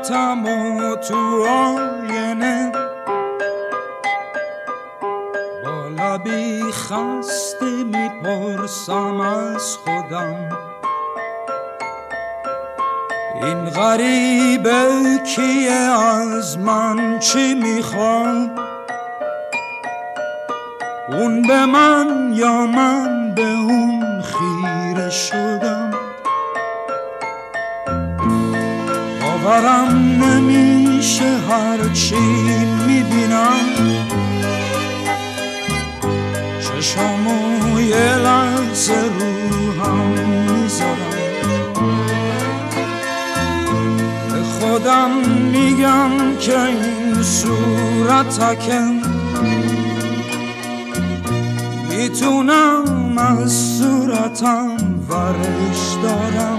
صورتم و تو آینه با لبی خسته میپرسم از خودم این غریبه کیه، از من چی میخواد؟ اون به من یا من به اون خیره شدم. باورم نمیشه هرچی میبینم، چشامو یه لحظه رو هم میذارم، به خودم میگم که این صورتکم میتونم از صورتم ورش دارم،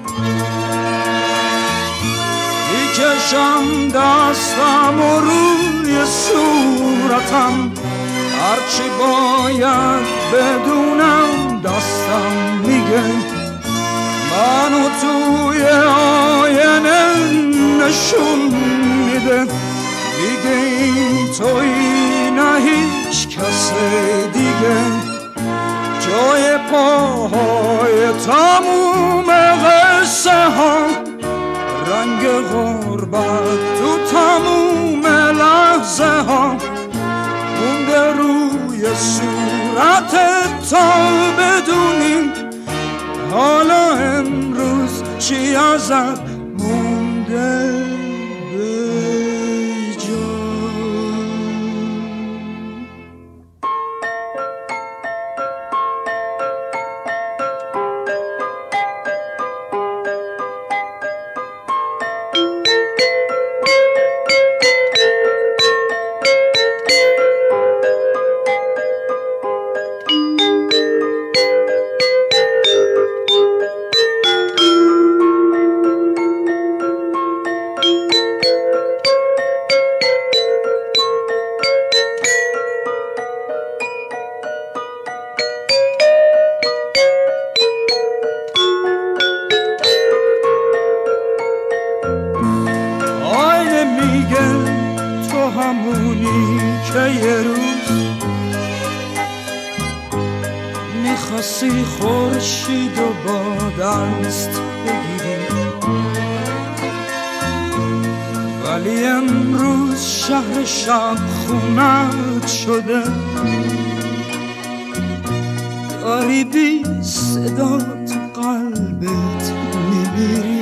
میکشم دستم و روی صورتم، هرچی باید بدونم دستم میگه منو توی آینه نشون میده، میگه این تویی نه هیچ کس دیگه، جای پاهای تموم قصه ها، رنگ غربت تو تموم لحظه ها، مونده روی صورتت تا بدونی حالا امروز چی ازت مونده به جا. همونی که یه روز میخواستی خورشید و با دست بگیری، ولی امروز شهر شب خونت شده، داری بی صدا تو قلبت میمیری،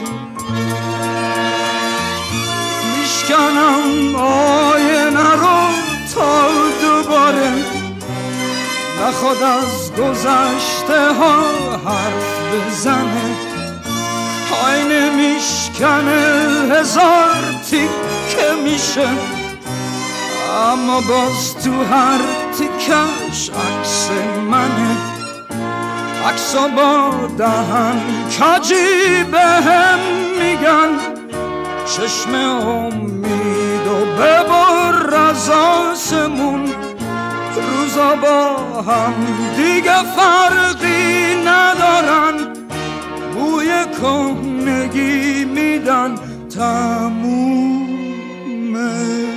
میشکنم آینه رو تا دوباره نخواد از گذشته ها حرف بزنه، آینه میشکنه هزار تیکه میشه، اما باز تو هر تیکش عکس منه، عکسا با دهن کجی بهم میگن چشم امید و ببر از آسمون، روزا با هم دیگه فرقی ندارن، بوی کهنگی میدن تمومه.